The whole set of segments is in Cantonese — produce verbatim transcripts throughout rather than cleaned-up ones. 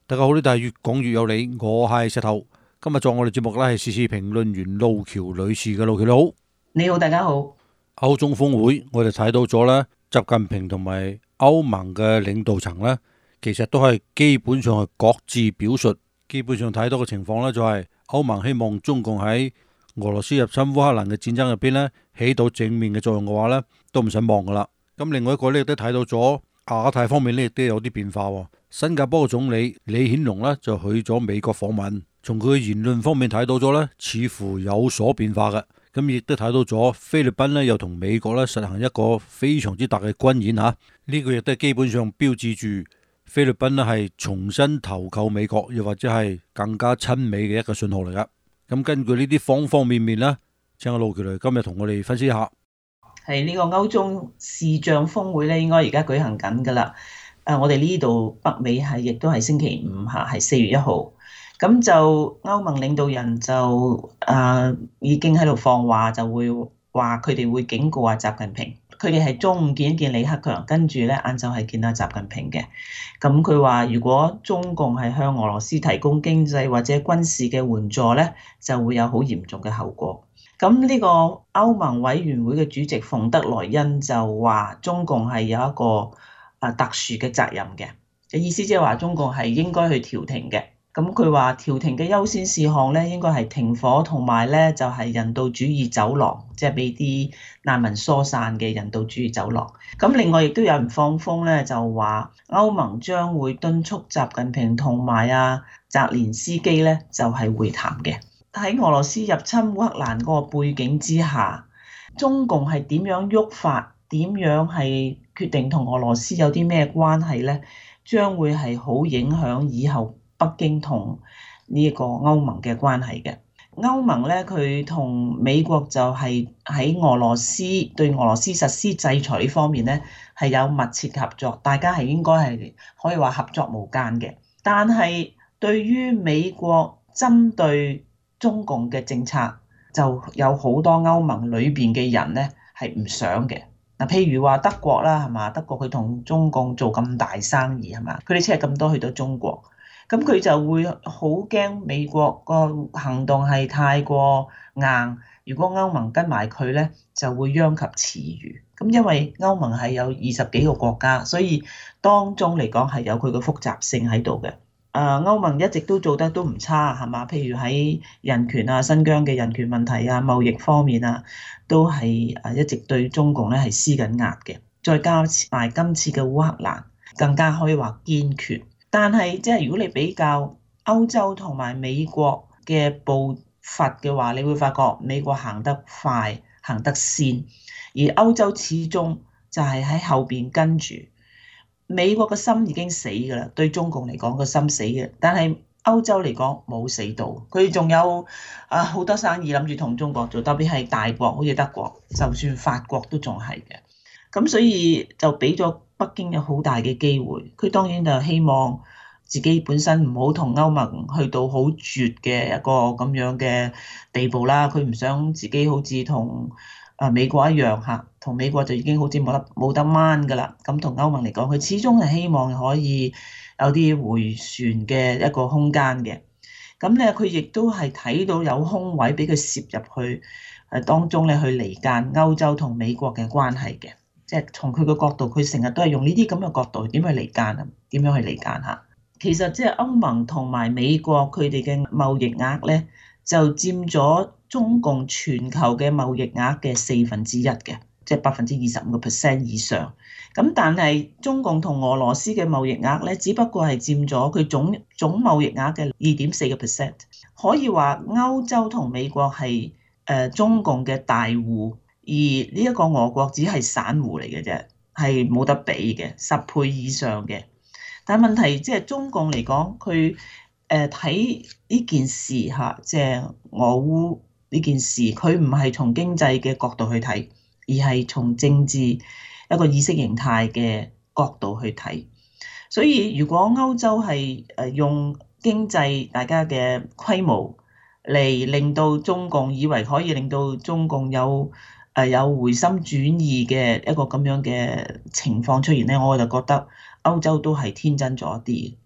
大家好，呢度係越講越有理，我係石頭。今日做我哋節目咧係時事評論員路橋女士嘅。路橋你好。 你好，大家好。 歐中峰會我哋睇到咗咧，習近平同埋歐盟嘅領導層咧，其實都係基本上係各自表述。基本上睇到嘅情況咧，就係歐盟希望中共喺俄羅斯入侵烏克蘭嘅戰爭入邊咧，起到正面嘅作用嘅話咧，都唔使望噶啦。咁另外一個咧亦都睇到咗亞太方面咧，亦都有啲變化喎。新加坡嘅總理李顯龍咧就去咗美國訪問，從佢嘅言論方面睇到咗咧，似乎有所變化嘅。咁亦都睇到咗菲律賓咧又同美國咧實行一個非常之大嘅軍演嚇，呢、這個亦都係基本上標誌住菲律賓咧係重新投靠美國，又或者係更加親美嘅一個信號嚟噶。咁根據呢啲方方面面咧，請阿路橋嚟今日同我哋分析一下。 係呢個歐中視像峰會咧，應該而家舉行緊噶啦。誒，我哋呢度北美係亦都係星期五嚇，係四月一號。咁就歐盟領導人就誒、呃、已經喺度放話，就會話佢哋會警告下習近平。佢哋係中午見一見李克強，跟住咧晏晝係見下習近平嘅。咁佢話如果中共係向俄羅斯提供經濟或者軍事嘅援助咧，就會有好嚴重嘅後果。咁呢個歐盟委員會嘅主席馮德萊恩就話中共係有一個啊特殊嘅責任嘅，嘅意思即係話中共係應該去調停嘅。咁佢話調停嘅優先事項咧，應該係停火同埋咧就係人道主義走廊，即係俾啲難民疏散嘅人道主義走廊。咁另外亦都有人放風咧，就話歐盟將會敦促習近平同埋啊澤連斯基咧就係會談嘅。喺俄羅斯入侵烏克蘭嗰個背景之下，中共係點樣喐法？點樣係決定同俄羅斯有啲咩關係呢？將會係好影響以後北京同呢個歐盟嘅關係嘅。歐盟咧，佢同美國就係喺俄羅斯對俄羅斯實施制裁呢方面咧，係有密切嘅合作，大家係應該係可以話合作無間嘅。但係對於美國針對中共嘅政策，就有好多歐盟裏邊嘅人咧係唔想嘅。嗱，譬如話德國啦，係嘛？德國佢同中共做咁大生意，係嘛？佢哋車咁多去到中國，咁佢就會好驚美國個行動係太過硬。如果歐盟跟埋佢咧，就會殃及池魚。咁因為歐盟係有二十幾個國家，所以當中嚟講係有佢嘅複雜性喺度嘅。誒，歐盟一直都做得都唔差，係嘛？譬如喺人權啊、新疆嘅人權問題啊、貿易方面啊，都係誒一直對中共咧係施緊壓嘅。再加埋今次嘅烏克蘭，更加可以話堅決。但係即係如果你比較歐洲同埋美國嘅步伐嘅話，你會發覺美國行得快、行得先，而歐洲始終就係喺後邊跟住。美國嘅心已經死㗎啦，對中共嚟講個心死嘅，但係歐洲嚟講冇死到，佢仲有啊好多生意諗住同中國做，特別係大國，好似德國，就算法國都仲係嘅。咁所以就俾咗北京有好大嘅機會，佢當然就希望自己本身唔好同歐盟去到好絕嘅一個咁樣嘅地步啦，佢唔想自己好似同啊美國一樣嚇，同美國就已經好似冇得冇得掹㗎啦。咁同歐盟嚟講，佢始終係希望可以有啲迴旋嘅一個空間嘅。咁咧，佢亦都係睇到有空位俾佢攝入去誒當中咧，去離間歐洲同美國嘅關係嘅。即係從佢嘅角度，佢成日都係用呢啲咁嘅角度點去離間啊？點樣去離間嚇？其實即係歐盟同埋美國佢哋嘅貿易額咧，就佔咗中共全球嘅貿易額嘅四分之一嘅，即係百分之二十五個 percent 以上。咁但係中共同俄羅斯嘅貿易額咧，只不過係佔咗佢總總貿易額嘅二點四個 percent。可以話歐洲同美國係誒中共嘅大戶，而呢一個俄國只係散戶嚟嘅啫，係冇得比嘅，十倍以上嘅。但係問題即係中共嚟講，佢誒睇呢件事嚇，即係俄烏呢件事，佢唔係從經濟嘅角度去睇，而係從政治一個意識形態嘅角度去睇。所以如果歐洲係誒用經濟大家嘅規模嚟令到中共以為可以令到中共有誒有回心轉意嘅一個咁樣嘅情況出現咧，我就覺得歐洲都係天真咗一啲。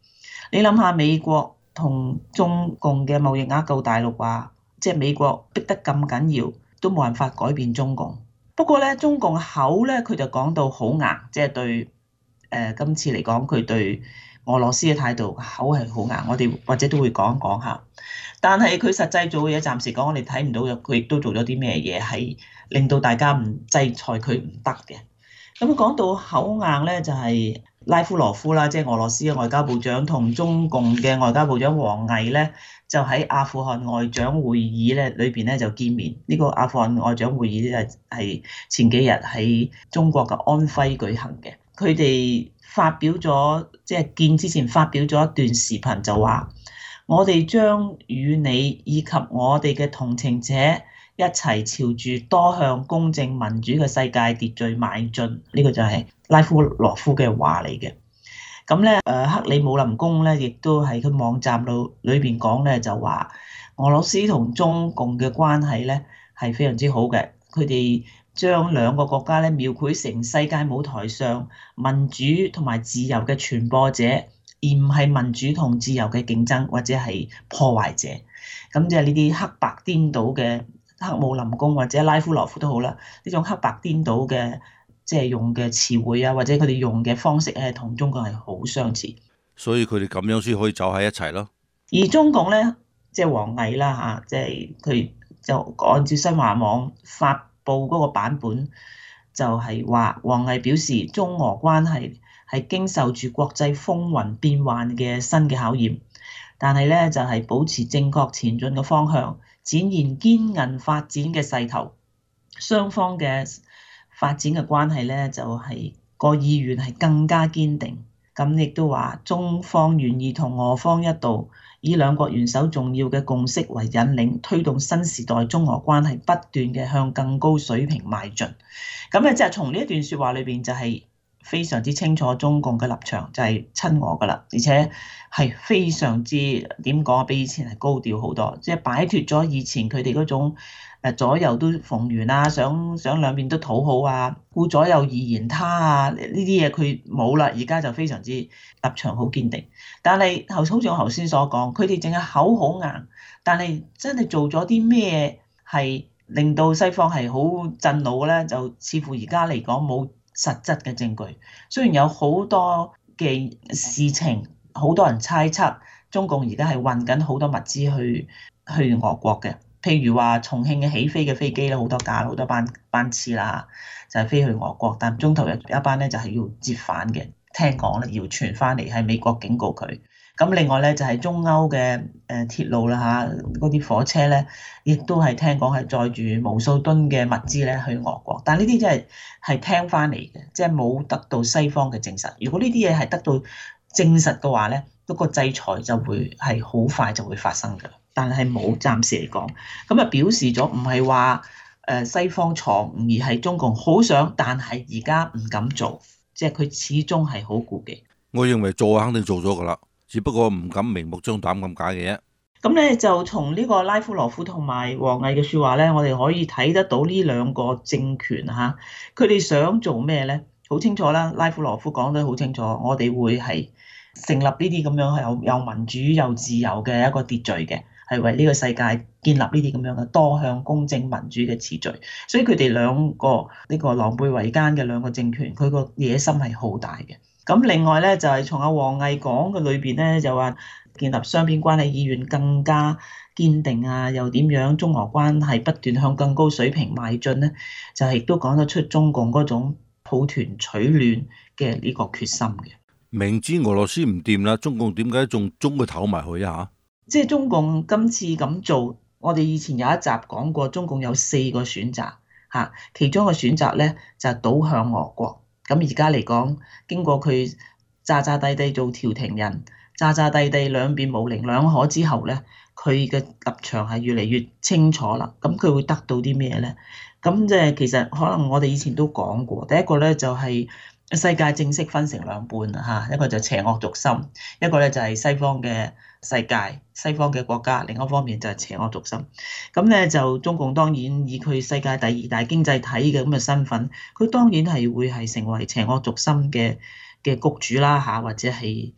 你諗下，美國同中共嘅貿易額夠大陸話，即係美國逼得咁緊要，都冇辦法改變中共。不過咧，中共口咧佢就講到好硬，即係對誒、呃、今次嚟講，佢對俄羅斯嘅態度口係好硬。我哋或者都會講講下，但係佢實際做嘅嘢，暫時講我哋睇唔到，佢亦都做咗啲咩嘢係令到大家唔制裁佢唔得嘅。咁講到口硬咧，就係拉夫羅夫啦，即係俄羅斯嘅外交部長同中共嘅外交部長王毅咧，就喺阿富汗外長會議咧裏邊咧就見面。呢個阿富汗外長會議咧係前幾日喺中國嘅安徽舉行嘅。佢哋發表咗，即係見之前發表咗一段視頻，就話我哋將與你以及我哋嘅同情者一齊朝住多向公正民主嘅世界秩序邁進。呢個就係拉夫羅夫嘅話嚟嘅。咁咧，誒克里姆林宮咧，亦都喺佢網站度裏邊講咧，就話俄羅斯同中共嘅關係咧係非常之好嘅。佢哋將兩個國家咧描繪成世界舞台上民主同埋自由嘅傳播者，而唔係民主同自由嘅競爭或者係破壞者。咁即係呢啲黑白顛倒嘅克姆林宮或者拉夫羅夫都好啦，呢種黑白顛倒嘅即係用嘅詞彙啊，或者佢哋用嘅方式咧，同中國係好相似。 所以佢哋咁樣先可以走喺一齊咯。 而中共咧，即係王毅啦嚇，即係佢就按照新華網發布嗰個版本，就係話王毅表示，中俄關係係經受住國際風雲變幻嘅新嘅考驗，但係咧就係保持正確前進嘅方向，展現堅韌發展嘅勢頭。雙方嘅發展嘅關係咧，就係個意願係更加堅定。咁亦都話中方願意同俄方一道，以兩國元首重要嘅共識為引領，推動新時代中俄關係不斷嘅向更高水平邁進。咁咧就係從呢一段説話裏邊就係非常之清楚中共嘅立場，就係親俄噶啦，而且係非常之點講啊，比以前係高調好多，即係擺脫咗以前佢哋嗰種誒左右都逢源啊，想想兩邊都討好啊，顧左右而言他啊，呢啲嘢佢冇啦，而家就非常之立場好堅定。但係好似我頭先所講，佢哋淨係口好硬，但係真係做咗啲咩係令到西方係好震怒咧？就似乎而家嚟講冇實質嘅證據。雖然有好多嘅事情，好多人猜測中共而家係運緊好多物資去去俄國嘅。譬如話重慶嘅起飛嘅飛機咧，好多架好多班班次啦，就係飛去俄國，但中途有一班咧就係要折返嘅，聽講咧要傳翻嚟，係美國警告佢。咁另外咧就係中歐嘅誒鐵路啦嚇，嗰啲火車咧，亦都係聽講係載住無數噸嘅物資咧去俄國，但呢啲真係係聽翻嚟嘅，即係冇得到西方嘅證實。如果呢啲嘢係得到證實嘅話咧，嗰個制裁就會係好快就會發生㗎。但係冇，暫時嚟講，咁啊表示咗唔係話誒西方錯誤，而係中共好想，但係而家唔敢做，即係佢始終係好顧忌。 我認為做肯定做咗㗎啦，只不過唔敢明目張膽咁解嘅啫。 咁咧就從呢個拉夫羅夫同埋王毅嘅説話咧，我哋可以睇得到呢兩個政權嚇，佢哋想做咩咧？好清楚啦，拉夫羅夫講得好清楚，我哋會係成立呢啲咁樣係有有民主又自由嘅一個秩序嘅。係為呢個世界建立呢啲咁樣嘅多向公正民主嘅秩序，所以佢哋兩個呢個狼狽為奸嘅兩個政權，佢個野心係好大嘅。咁另外咧就係從阿王毅講嘅裏邊咧，就話建立雙邊關係意願更加堅定啊，又點樣中俄關係不斷向更高水平邁進咧，就係亦都講得出中共嗰種抱團取暖嘅呢個決心嘅。 明知俄羅斯唔掂啦，中共點解仲中佢唞埋去啊？ 即係中共今次咁做，我哋以前有一集講過，中共有四個選擇嚇，其中一個選擇咧就係倒向俄國。咁而家嚟講，經過佢詐詐諦諦做調停人，詐詐諦諦兩邊模棱兩可之後咧，佢嘅立場係越嚟越清楚啦。咁佢會得到啲咩咧？咁即係其實可能我哋以前都講過，第一個咧就係世界正式分成兩半啦嚇，一個就邪惡軸心，一個咧就係西方嘅世界、西方嘅國家，另一方面就係邪惡軸心。咁咧就中共當然以佢世界第二大經濟體嘅咁嘅身份，佢當然係會係成為邪惡軸心嘅嘅谷主啦嚇，或者係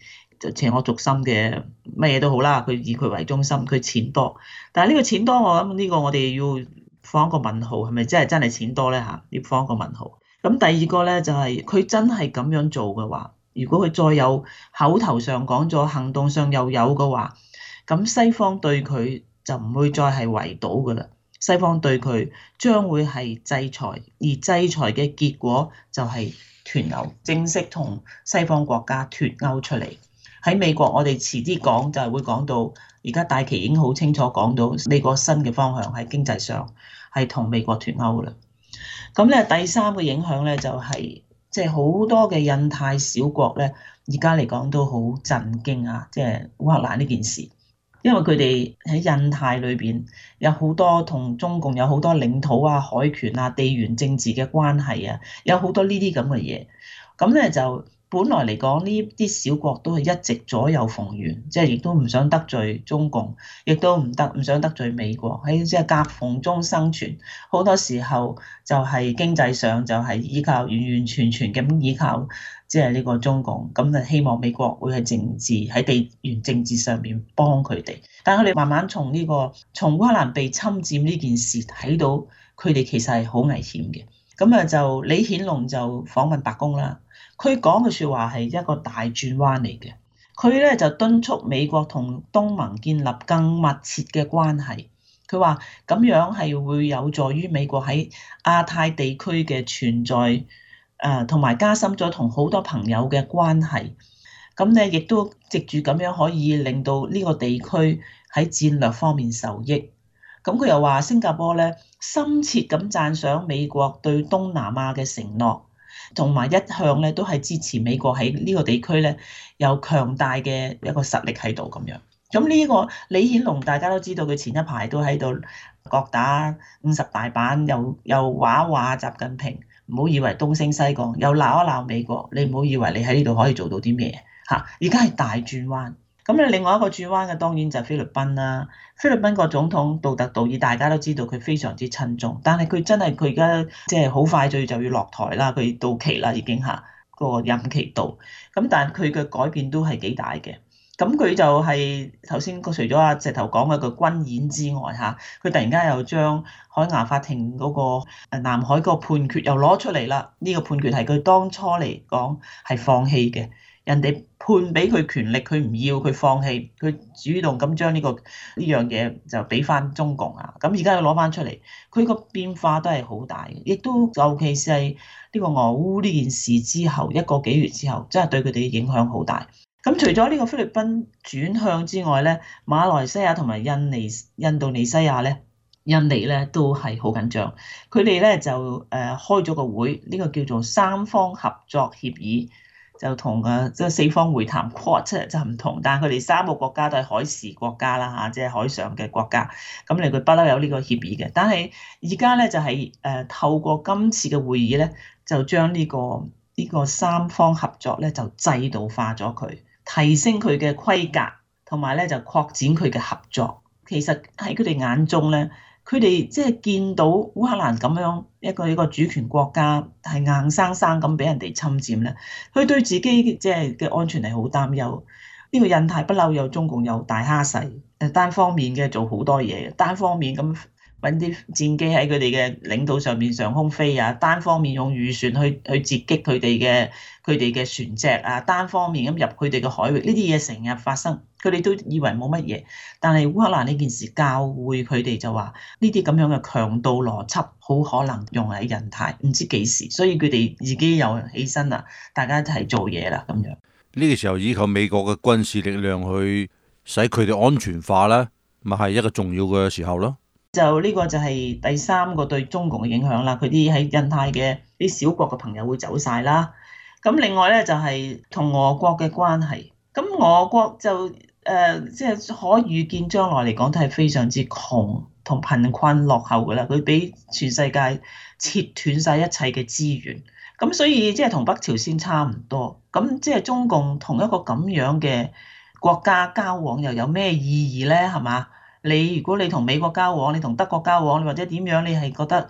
就邪惡軸心嘅乜嘢都好啦，佢以佢為中心，佢錢多。但係呢個錢多，我諗呢個我哋要放一個問號，係咪真係真係錢多咧嚇？要放一個問號。咁第二個咧就係佢真係咁樣做嘅話，如果佢再有口頭上講咗，行動上又有嘅話，咁西方對佢就唔會再係圍堵㗎啦。西方對佢將會係制裁，而制裁嘅結果就係脫歐，正式同西方國家脫歐出嚟。喺美國，我哋遲啲講就係會講到，而家戴琪已經好清楚講到美國新嘅方向喺經濟上係同美國脫歐啦。咁咧第三個影響咧就係即係好多嘅印太小國咧，而家嚟講都好震驚啊！即係烏克蘭呢件事，因為佢哋喺印太裏邊有好多同中共有好多領土啊、海權啊、地緣政治嘅關係啊，有好多呢啲咁嘅嘢。咁咧就本來嚟講呢啲小國都係一直左右逢源，即係亦都唔想得罪中共，亦都唔得唔想得罪美國，喺即係夾縫中生存。好多時候就係經濟上就係依靠完完全全咁依靠即係呢個中共，咁就希望美國會喺政治喺地緣政治上面幫佢哋。但係佢哋慢慢從呢個從烏克蘭被侵佔呢件事睇到，佢哋其實係好危險嘅。咁啊就李顯龍就訪問白宮啦。佢講嘅説話係一個大轉彎嚟嘅，佢咧就敦促美國同東盟建立更密切嘅關係。佢話咁樣係會有助於美國喺亞太地區嘅存在，誒同埋加深咗同好多朋友嘅關係。咁咧亦都藉住咁樣可以令到呢個地區喺戰略方面受益。咁佢又話新加坡咧深切咁讚賞美國對東南亞嘅承諾。同埋一向咧都係支持美國喺呢個地區咧有強大嘅一個實力喺度咁樣。咁呢個李顯龍大家都知道，佢前一排都喺度各打五十大板，又又話話習近平，唔好以為東升西降，又鬧一鬧美國，你唔好以為你喺呢度可以做到啲咩嚇。而家係大轉彎。咁咧，另外一個轉彎嘅當然就係菲律賓啦。菲律賓個總統杜特杜爾大家都知道佢非常之親中，但係佢真係佢而家即係好快就就要落台啦，佢到期啦已經嚇個任期到。咁但係佢嘅改變都係幾大嘅。咁佢就係頭先除咗阿石頭講嘅個軍演之外嚇，佢突然間又將海牙法庭嗰個南海嗰個判決又攞出嚟啦。呢個判決係佢當初嚟講係放棄嘅。人哋判俾佢權力，佢唔要，佢放棄，佢主動咁將呢個呢樣嘢就俾翻中共啊！咁而家又攞翻出嚟，佢個變化都係好大嘅，亦都尤其是係呢個俄烏呢件事之後一個幾月之後，真係對佢哋影響好大。咁除咗呢個菲律賓轉向之外咧，馬來西亞同埋印尼、印度尼西亞咧、印尼咧都係好緊張。佢哋咧就誒開咗個會，呢個叫做三方合作協議。就同誒即係四方會談 Quad 就唔同，但係佢哋三個國家都係海事國家啦嚇，即係海上嘅國家。咁你佢不嬲有呢個協議嘅，但係而家咧就係誒透過今次嘅會議咧，就將呢個呢個三方合作咧就制度化咗佢，提升佢嘅規格，同埋咧就擴展佢嘅合作。其實喺佢哋眼中咧，佢哋即係見到烏克蘭咁樣一個一個主權國家係硬生生咁俾人哋侵佔咧，佢對自己即係嘅安全係好擔憂。呢個印太不嬲有中共有大蝦細，誒單方面嘅做好多嘢，單方面咁揾啲戰機喺佢哋嘅領土上面上空飛啊，單方面用漁船去去截擊佢哋嘅佢哋嘅船隻啊，單方面咁入佢哋嘅海域，呢啲嘢成日發生，佢哋都以為冇乜嘢。但係烏克蘭呢件事教會佢哋就話呢啲咁樣嘅強盜邏輯好可能用喺印太，唔知幾時，所以佢哋自己又起身啦，大家一齊做嘢啦咁樣。 呢個時候依靠美國嘅軍事力量去使佢哋安全化咧，咪係一個重要嘅時候咯。 就呢個就係第三個對中共嘅影響啦，佢啲喺印太嘅啲小國嘅朋友會走晒啦。咁另外咧就係同俄國嘅關係，咁俄國就誒即係可預見將來嚟講都係非常之窮同貧困落後噶啦，佢俾全世界切斷晒一切嘅資源，咁所以即係同北朝鮮差唔多。咁即係中共同一個咁樣嘅國家交往又有咩意義咧？係嘛？你如果你同美國交往，你同德國交往，或者點樣，你係覺得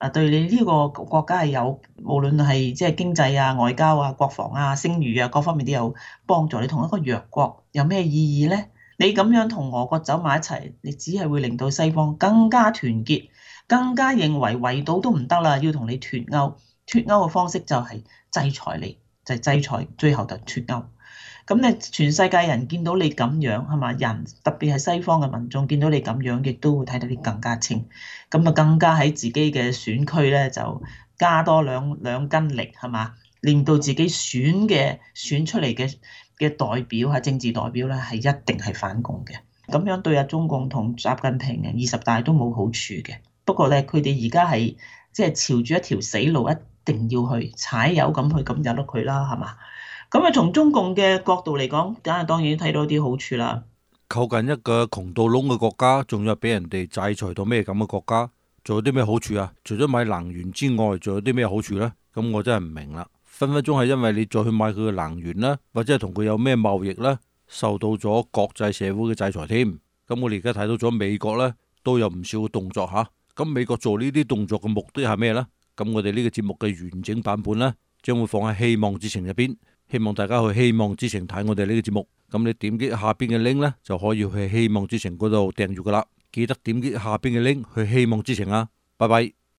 啊，對你呢個國家係有無論係即係經濟啊、外交啊、國防啊、聲譽啊各方面都有幫助。你同一個弱國有咩意義呢？你咁樣同俄國走埋一齊，你只係會令到西方更加團結，更加認為圍堵都唔得啦，要同你脫歐。脫歐嘅方式就係制裁你，就係制裁，最後就脫歐。咁你全世界人見到你咁樣係嘛？人特別係西方嘅民眾見到你咁樣，亦都會睇到你更加清。咁啊，更加喺自己嘅選區咧，就加多兩兩斤力係嘛？令到自己選嘅選出嚟嘅嘅代表係政治代表咧，係一定係反共嘅。咁樣對啊中共同習近平嘅二十大都冇好處嘅。不過咧，佢哋而家係即係朝住一條死路，一定要去踩油咁去，咁由得佢啦，係嘛？咁啊，從中共嘅角度嚟講，梗係當然睇到啲好處啦。 靠近一個窮到窿嘅國家，仲有俾人哋制裁到咩咁嘅國家，仲有啲咩好處啊？除咗買能源之外，仲有啲咩好處呢？咁我真係唔明啦。分分鐘係因為你再去買佢嘅能源啦，或者係同佢有咩貿易啦，受到咗國際社會嘅制裁添。咁我哋而家睇到咗美國呢，都有唔少嘅動作吓。咁美國做呢啲動作嘅目的係咩呢？咁我哋呢個節目嘅完整版本呢，將會放喺希望之城入邊。希望大家去希望之城睇我哋呢個節目，咁你點擊下邊嘅 link 呢，就可以去希望之城嗰度訂閱噶啦。記得點擊下邊嘅 link 去希望之城啊！拜拜。